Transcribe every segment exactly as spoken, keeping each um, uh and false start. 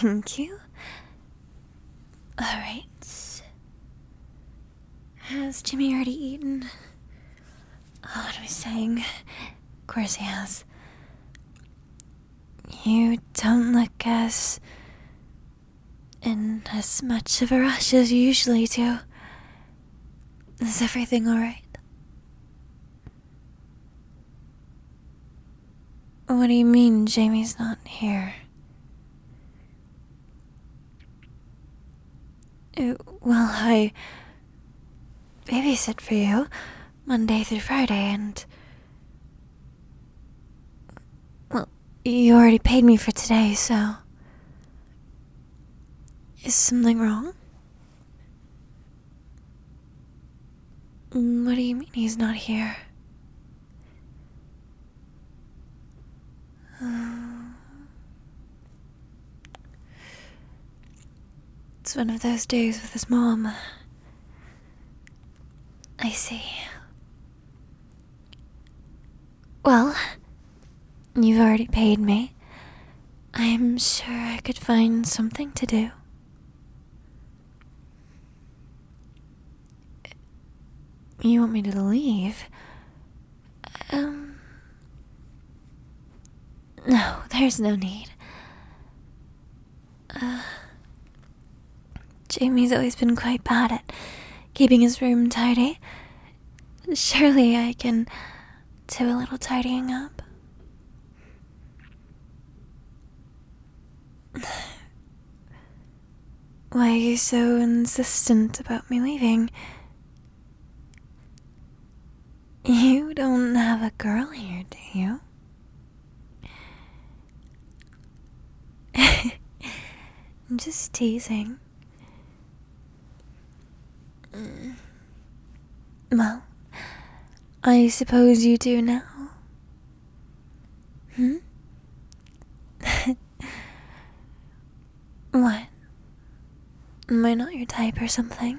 Thank you. Alright. Has Jimmy already eaten? Oh, what am I saying? Of course he has. You don't look as... in as much of a rush as you usually do. Is everything alright? What do you mean Jamie's not here? Uh, well, I babysit for you Monday through Friday, and... well, you already paid me for today, so... Is something wrong? What do you mean he's not here? It's one of those days with his mom. I see. Well, you've already paid me. I'm sure I could find something to do. You want me to leave? Um... No, there's no need. Uh... Jamie's always been quite bad at keeping his room tidy. Surely I can do a little tidying up. Why are you so insistent about me leaving? You don't have a girl here, do you? I'm just teasing. Mm. Well, I suppose you do now. Hmm? What? Am I not your type or something?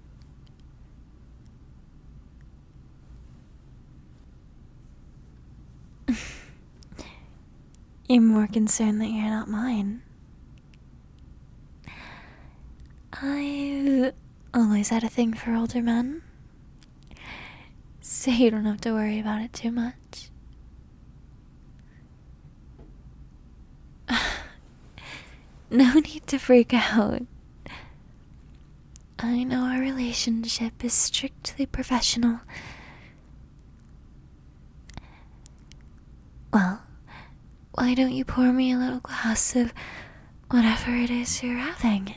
You're more concerned that you're not mine. I've always had a thing for older men, so you don't have to worry about it too much. No need to freak out. I know our relationship is strictly professional. Well, why don't you pour me a little glass of whatever it is you're having?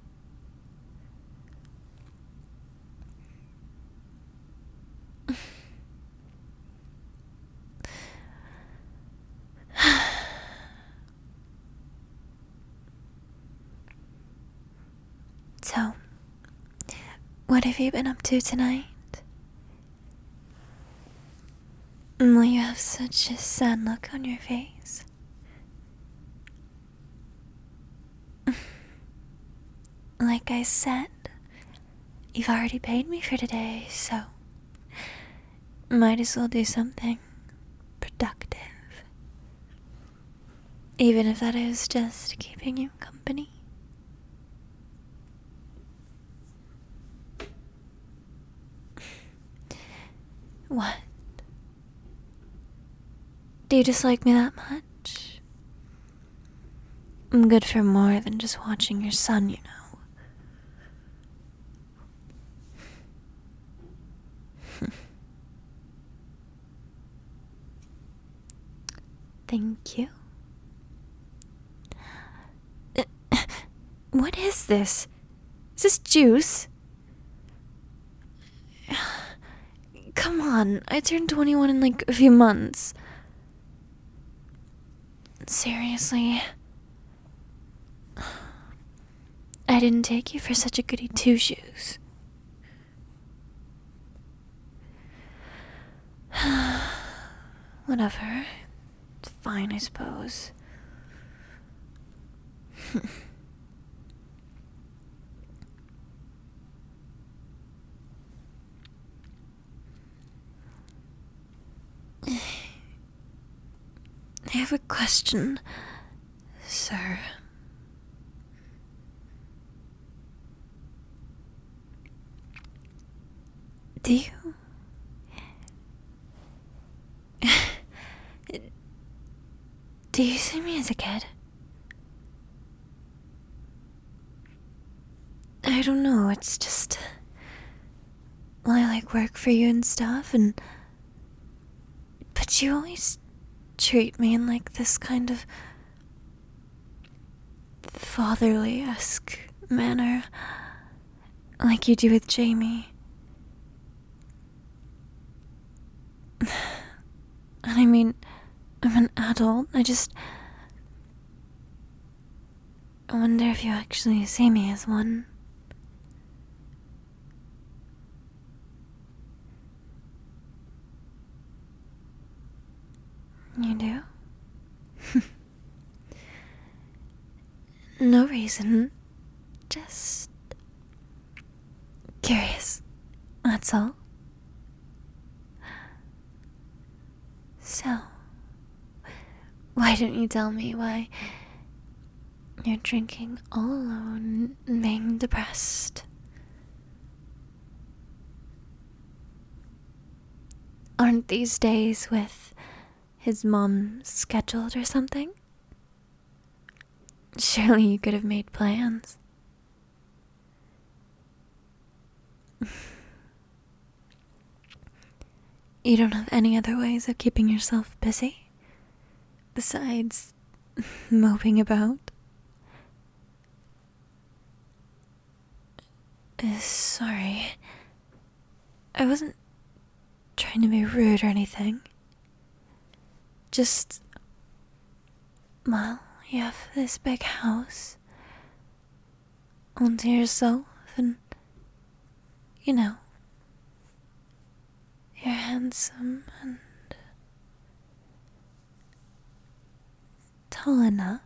So, what have you been up to tonight? Well, you have such a sad look on your face. Like I said, you've already paid me for today, so might as well do something productive. Even if that is just keeping you company. What? Do you dislike me that much? I'm good for more than just watching your son, you know. Thank you. What is this? Is this juice? Come on, I turned twenty-one in like a few months. Seriously? I didn't take you for such a goody two-shoes. Whatever. It's fine, I suppose. I have a question, sir. Do you... Do you see me as a kid? I don't know, it's just... Well, I like work for you and stuff, and... But you always treat me in like this kind of... fatherly-esque manner. Like you do with Jamie. And I mean, I'm an adult, I just... I wonder if you actually see me as one. You do? No reason. Just... curious. That's all. So... why don't you tell me why... you're drinking all alone and being depressed? Aren't these days with his mom scheduled or something? Surely you could have made plans. You don't have any other ways of keeping yourself busy? Besides moping about? Uh, sorry. I wasn't trying to be rude or anything. Just... well, you have this big house all to yourself, and... you know... you're handsome and... tall enough.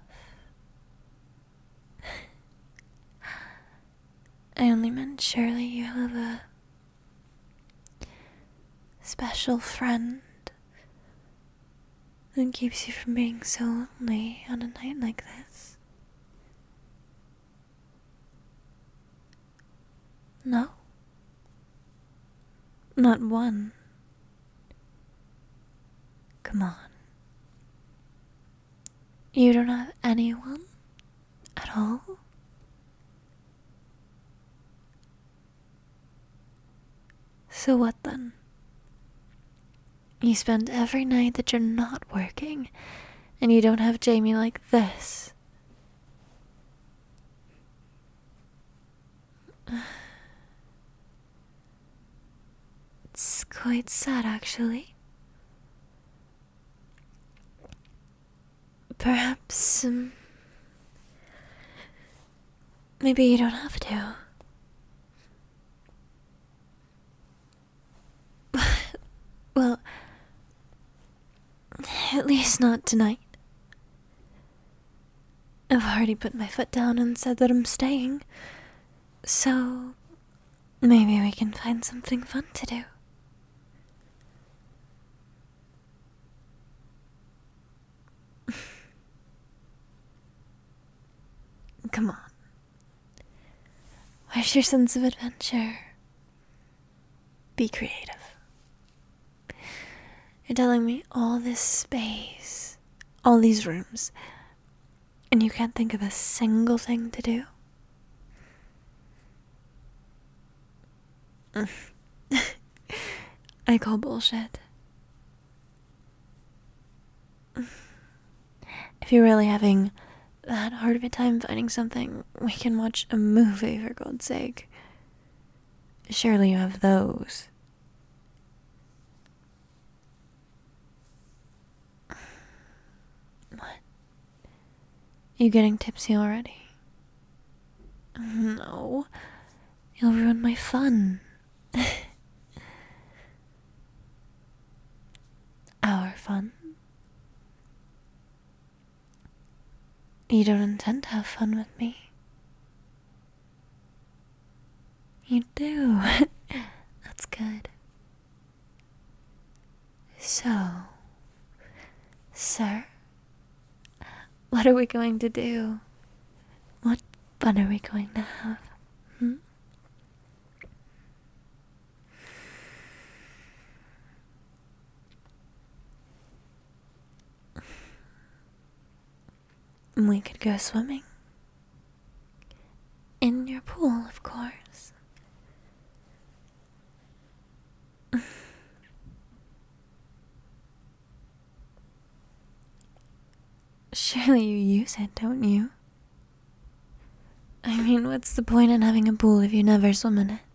I only meant surely you have a... special friend that keeps you from being so lonely on a night like this. No? Not one. Come on. You don't have anyone at all? So what then? You spend every night that you're not working, and you don't have Jamie like this. It's quite sad, actually. Perhaps, um, maybe you don't have to. Well, at least not tonight. I've already put my foot down and said that I'm staying. So, maybe we can find something fun to do. Come on. Where's your sense of adventure? Be creative. You're telling me all this space, all these rooms, and you can't think of a single thing to do? I call bullshit. If you're really having that hard of a time finding something, we can watch a movie, for God's sake. Surely you have those. What? You getting tipsy already? No. You'll ruin my fun. Our fun. You don't intend to have fun with me. You do. That's good. So, sir, what are we going to do? What fun are we going to have? Hmm? We could go swimming. In your pool, of course. Surely you use it, don't you? I mean, what's the point in having a pool if you never swim in it?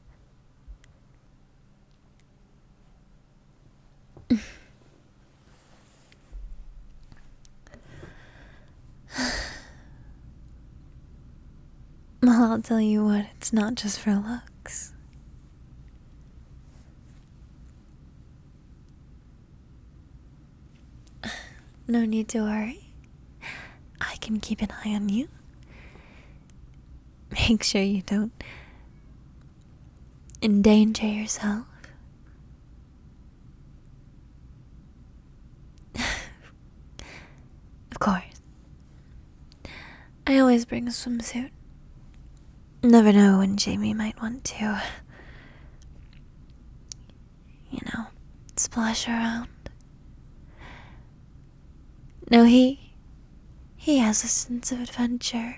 Well, I'll tell you what, it's not just for looks. No need to worry. I can keep an eye on you. Make sure you don't endanger yourself. Of course. I always bring a swimsuit. Never know when Jamie might want to, you know, splash around. No, he, he has a sense of adventure.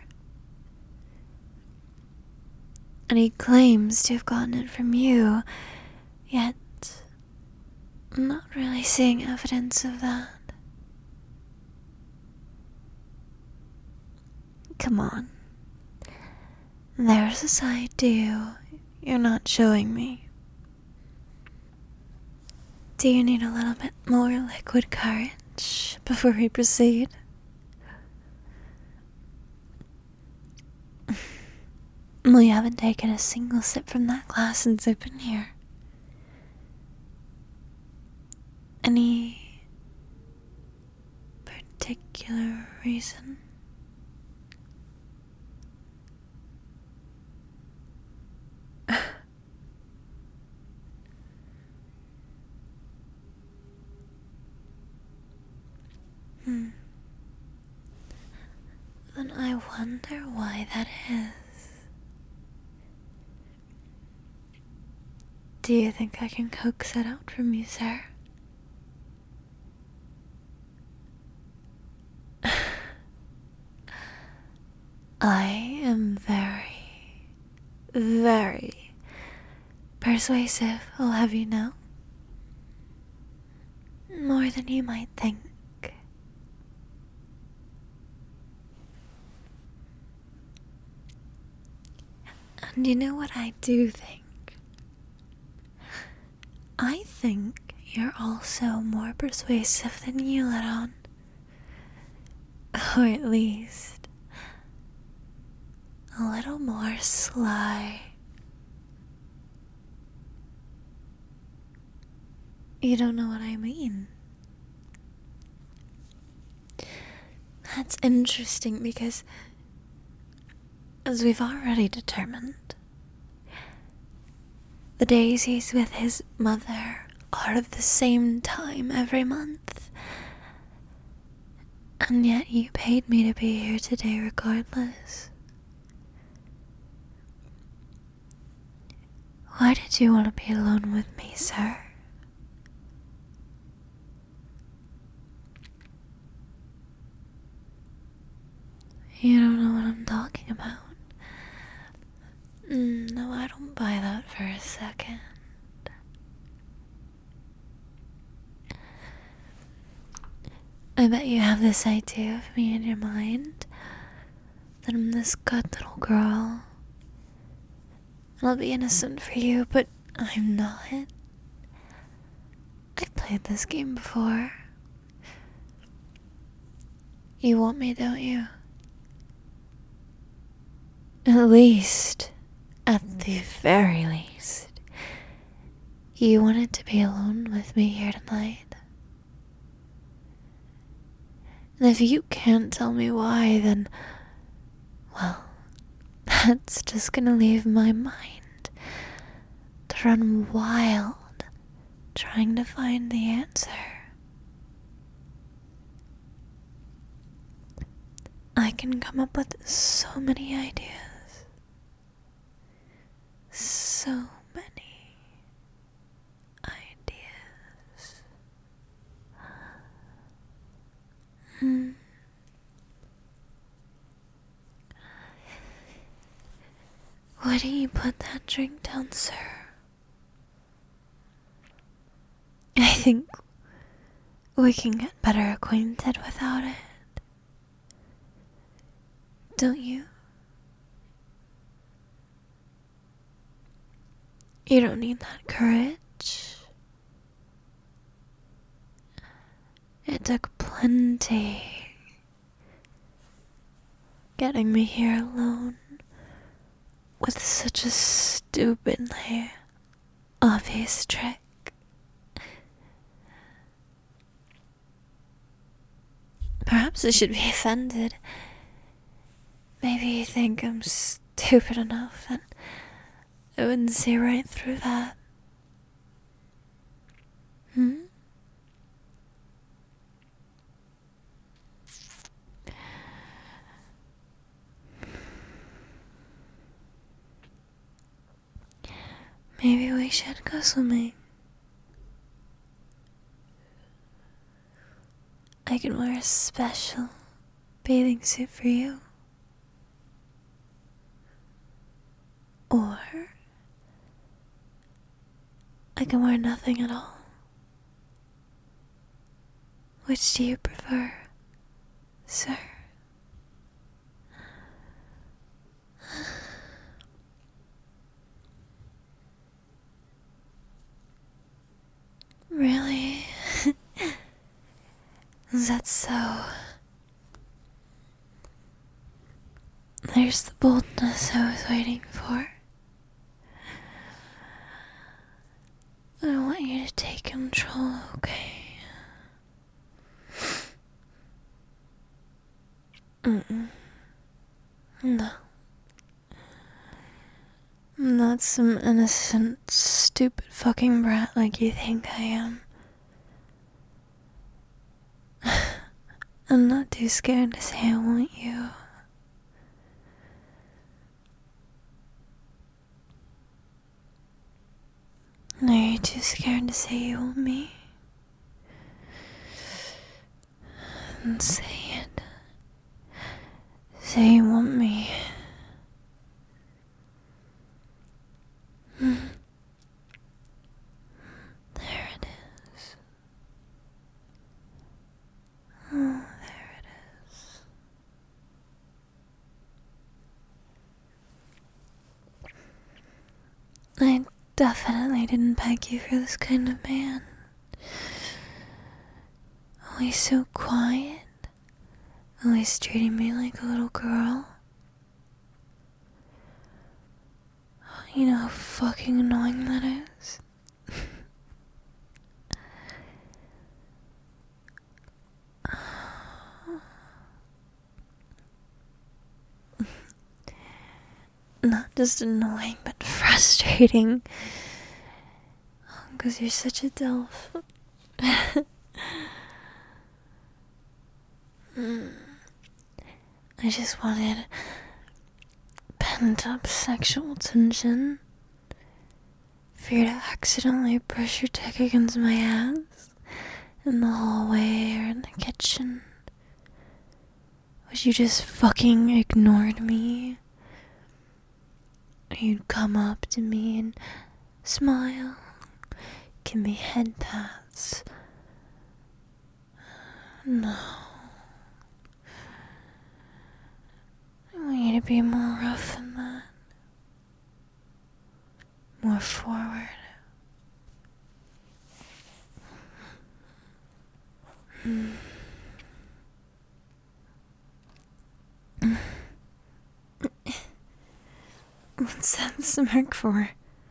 And he claims to have gotten it from you, yet I'm not really seeing evidence of that. Come on. There's a side to you you're not showing me. Do you need a little bit more liquid courage before we proceed? Well, you haven't taken a single sip from that glass since I've been here. Any particular reason? Hmm. Then I wonder why that is. Do you think I can coax it out from you, sir? I am very, very persuasive, I'll have you know. More than you might think. And you know what I do think? I think you're also more persuasive than you let on. Or at least a little more sly. You don't know what I mean. That's interesting because, as we've already determined, the days he's with his mother are at the same time every month. And yet you paid me to be here today regardless. Why did you want to be alone with me, sir? You don't know what I'm talking about. Mm, no, I don't buy that for a second. I bet you have this idea of me in your mind, that I'm this good little girl. I'll be innocent for you, but I'm not. I've played this game before. You want me, don't you? At least, at the very least, you wanted to be alone with me here tonight. And if you can't tell me why, then, well, that's just gonna leave my mind to run wild trying to find the answer. I can come up with so many ideas. So many ideas. Hmm. Why don't you put that drink down, sir? I think we can get better acquainted without it. Don't you? You don't need that courage. It took plenty getting me here alone with such a stupidly obvious trick. Perhaps I should be offended. Maybe you think I'm stupid enough that I wouldn't see right through that. Hmm? Maybe we should go swimming. I can wear a special bathing suit for you. Or I can wear nothing at all. Which do you prefer, sir? Really? Is that so? There's the boldness I was waiting for. I want you to take control, okay? Mm-mm. No. I'm not some innocent, stupid fucking brat like you think I am. I'm not too scared to say I want you. Are you too scared to say you want me? Then say it. Say you want me. Hmm. There it is. Oh, there it is. I definitely didn't beg you for this kind of man. Always so quiet. Always treating me like a little girl. You know how fucking annoying that is? Not just annoying, but frustrating. Because you're such a delf. mm. I just wanted pent up sexual tension for you to accidentally brush your dick against my ass in the hallway or in the kitchen. But you just fucking ignored me. You'd come up to me and smile, give me head pats. No. I want you to be more rough than that. More forward. Mm. What's that smirk for?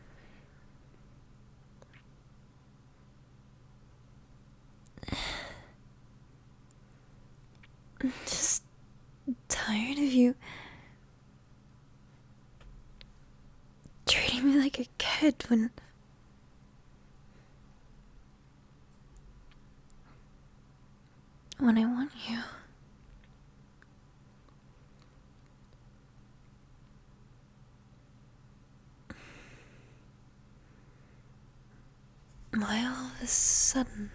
I'm just tired of you treating me like a kid when when I want you. Why all of a sudden?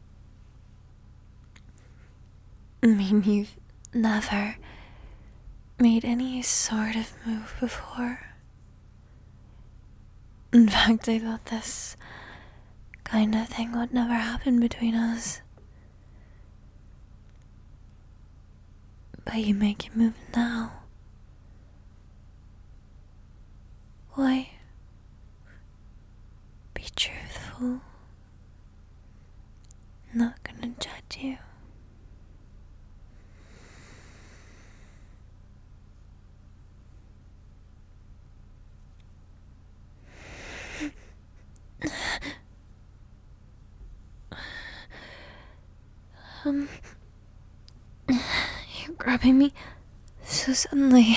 I mean, you've never made any sort of move before. In fact, I thought this kind of thing would never happen between us. But you make your move now. Why? Be truthful. Not gonna judge you. um, you're grabbing me so suddenly.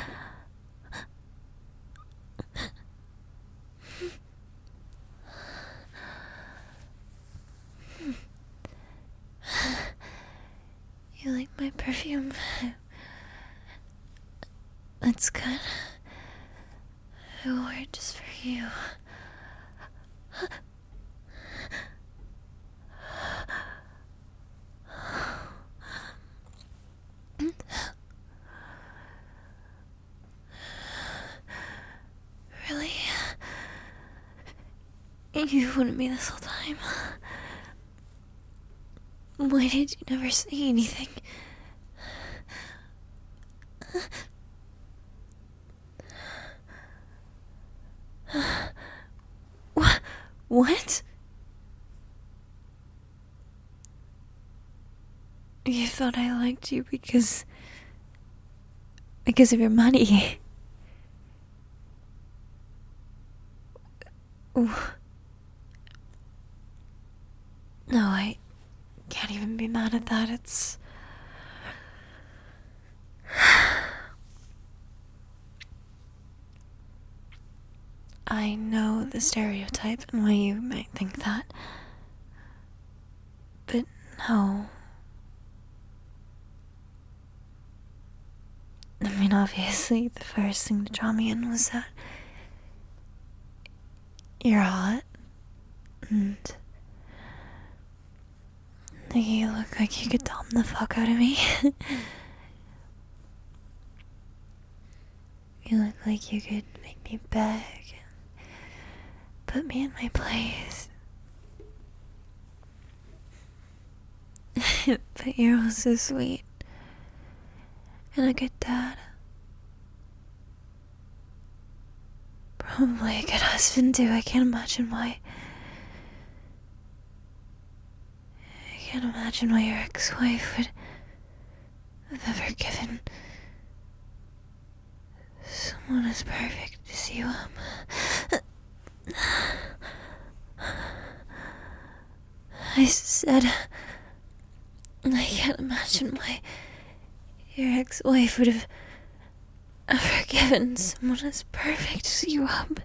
You like my perfume? It's good. I wore it just for you. Really? You wanted me this whole time? Why did you never say anything? What? What? You thought I liked you because... because of your money. Ooh. No, I can't even be mad at that. It's... I know the stereotype and why you might think that. But no. I mean, obviously, the first thing to draw me in was that you're hot, and you look like you could dom the fuck out of me. You look like you could make me beg and put me in my place. But you're also sweet and a good dad. Probably a good husband too. I can't imagine why. I can't imagine why your ex-wife would have ever given someone as perfect as you am. I said I can't imagine why your ex-wife would have ever given someone as perfect as you up.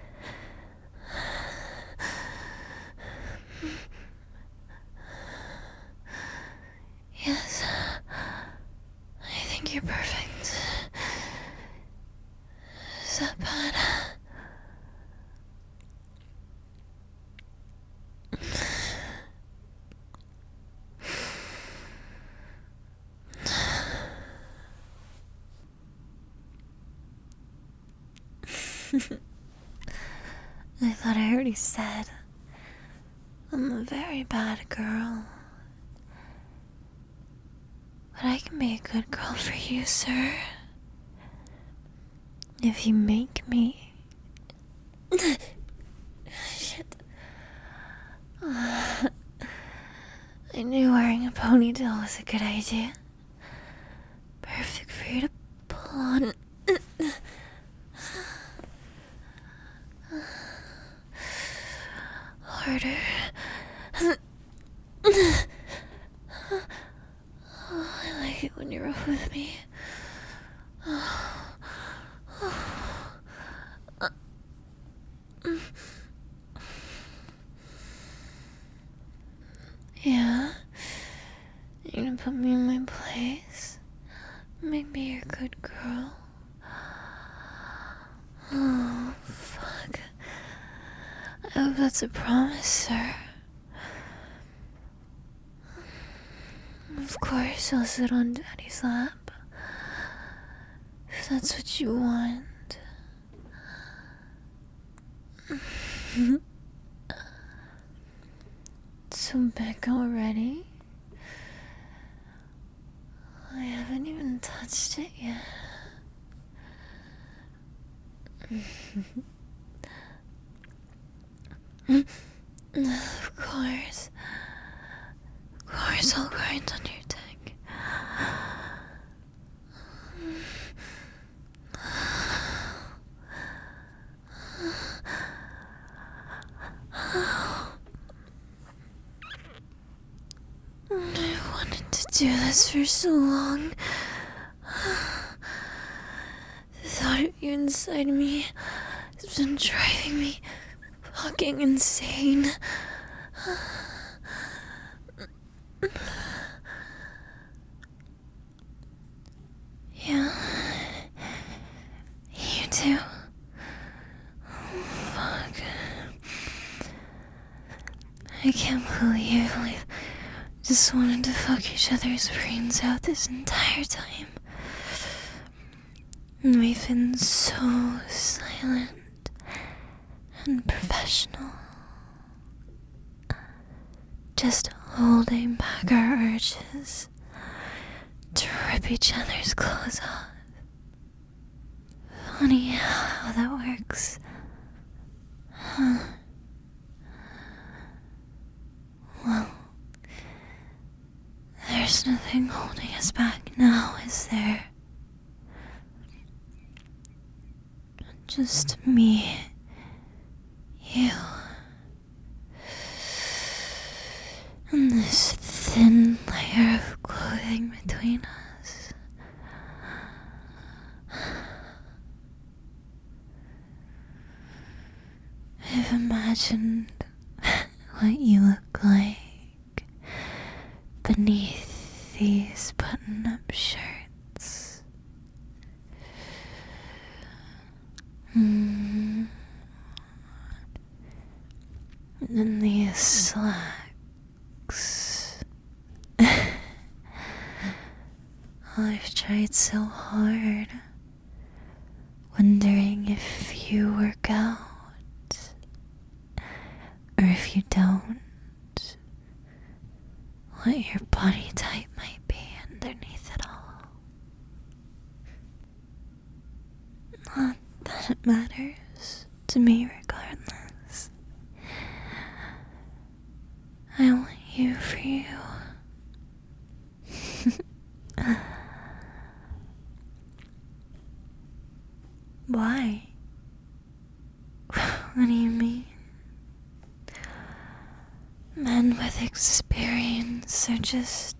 Yes, I think you're perfect. Is that bad? I thought I already said I'm a very bad girl. But I can be a good girl for you, sir. If you make me. Shit. Uh, I knew wearing a ponytail was a good idea. Perfect for you to pull on. Harder. Oh, I like it when you're rough with me. Yeah? You're gonna put me in my place? Make me your good girl? Oh, fuck. I hope that's a promise, sir. Of course, I'll sit on Daddy's lap. if that's what you want. So back already? I haven't even touched it yet. Of course. Of course I'll grind on your dick. I wanted to do this for so long. The thought of you inside me has been driving me fucking insane. Yeah. You too. Oh, fuck. I can't believe we've just wanted to fuck each other's brains out this entire time. And we've been so silent and professional. Just holding back our urges to rip each other's clothes off. Funny how that works. Huh. Well, there's nothing holding us back now, is there? Just me, you, and this thin layer of clothing between us. I've imagined what you look like beneath these button-up shirts. Mm. And these slacks. I've tried so hard, wondering if you work out, or if you don't, what your body type might be underneath it all. Not that it matters to me regardless. I want you for you. Why? What do you mean? Men with experience are just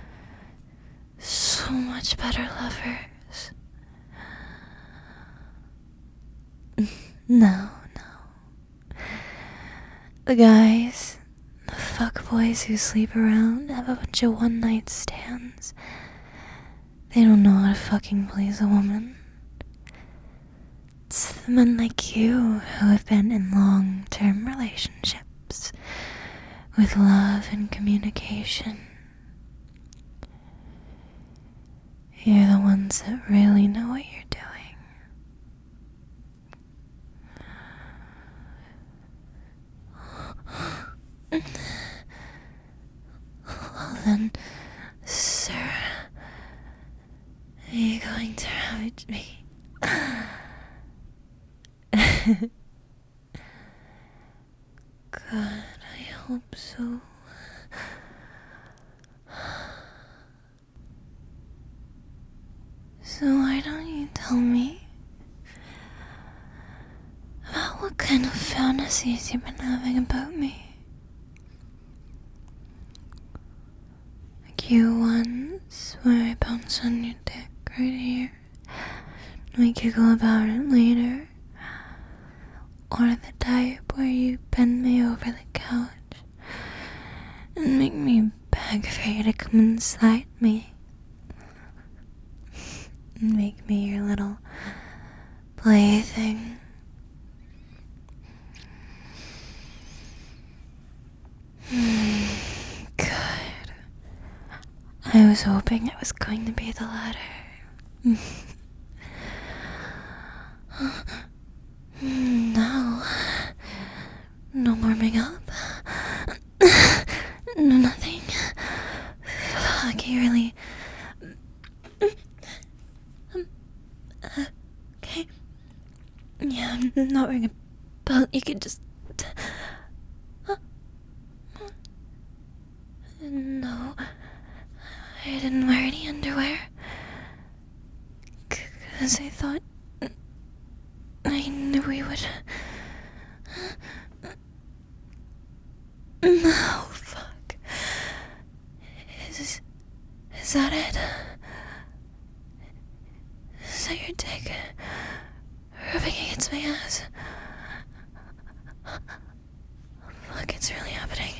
so much better lovers. No, no. The guys, the fuckboys who sleep around, have a bunch of one-night stands. They don't know how to fucking please a woman. It's the men like you who have been in long-term relationships with love and communication. You're the ones that really know what you're doing. Well then, sir, are you going to ravage me? God, I hope so. So why don't you tell me about what kind of fantasies you've been having about me? Like you ones where I bounce on your dick right here, make you go about it later. Or the type where you bend me over the couch and make me beg for you to come inside me. And make me your little plaything. Good. I was hoping it was going to be the latter. No. No more makeup. No, nothing. Okay, really. Um, uh, okay. Yeah, I'm not wearing a belt. You could just... Uh, no. I didn't wear any underwear. Because I thought... I knew we would... No, fuck. Is... Is that it? Is that your dick? Rubbing against my ass? Fuck, it's really happening.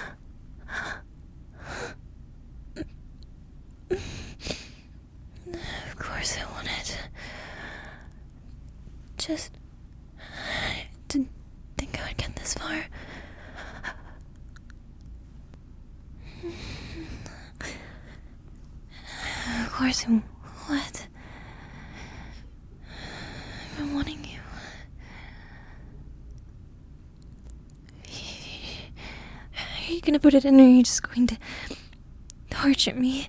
Of course I want it. Just... I didn't think I would get this far. Of course I... What? I've been wanting you. Are you gonna put it in, or are you just going to torture me?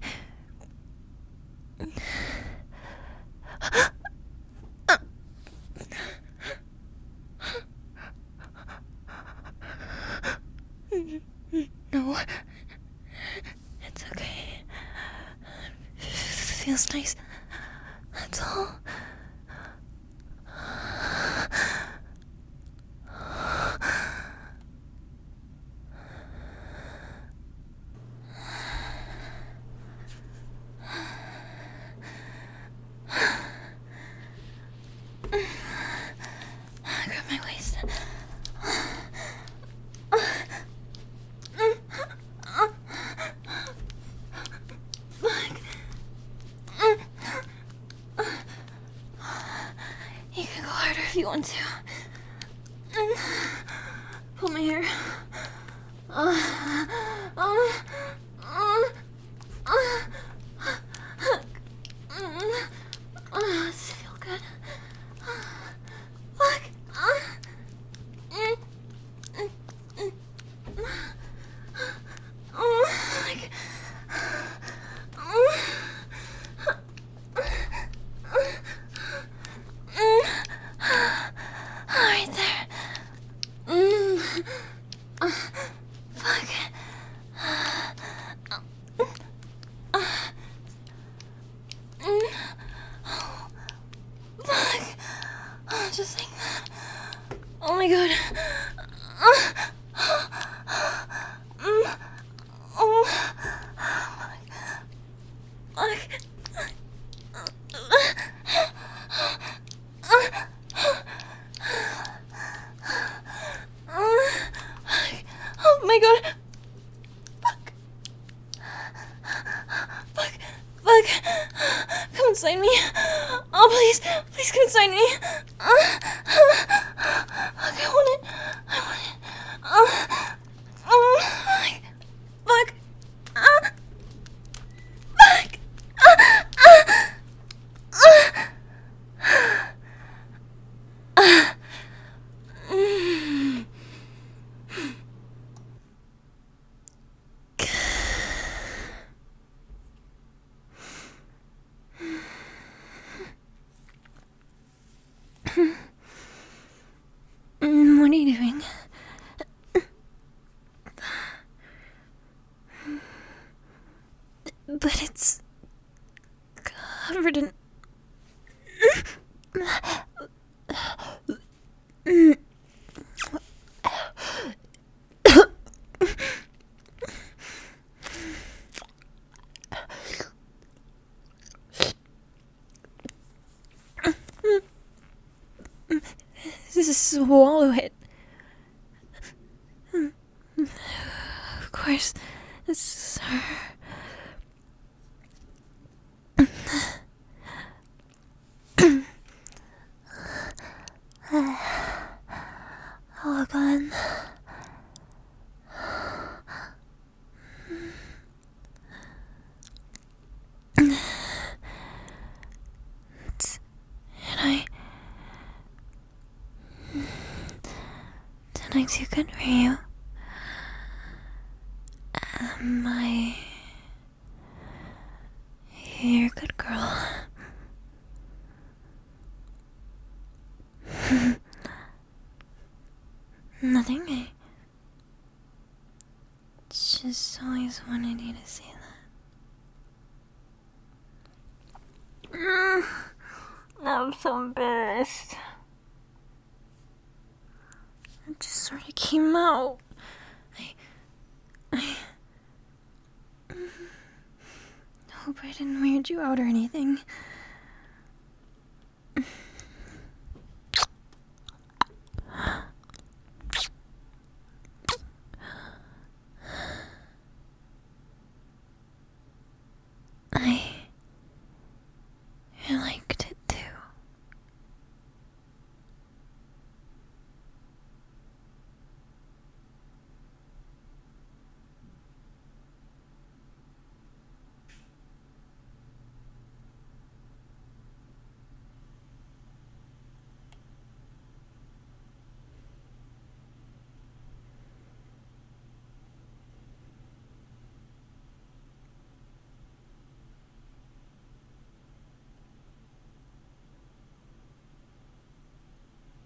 No. It's okay. Feels nice. That's all. Grab my waist. You can go harder if you want to. Pull my hair. Uh, uh, uh, uh, uh, does it feel good? Look. Uh, mm, mm, mm, oh, like, right there. Mm. Uh, fuck. Uh, mm. Oh, fuck. Oh, just like that. Oh my god. Uh, mm. Oh. Fuck. Oh my god. Fuck. Fuck. Fuck. Come inside me. Oh, please. Please come inside me. Fuck, I want it. I want it. Oh. Oh. Fuck. Fuck. Fuck. What are you doing? But it's covered in... Swallow it. Of course, this is her. Oh, God. And I I too good for you. Am I... You're a good girl. Nothing. I just always wanted you to say that. Mm, I'm so embarrassed. It just sort of came out. I... I... hope I didn't weird you out or anything.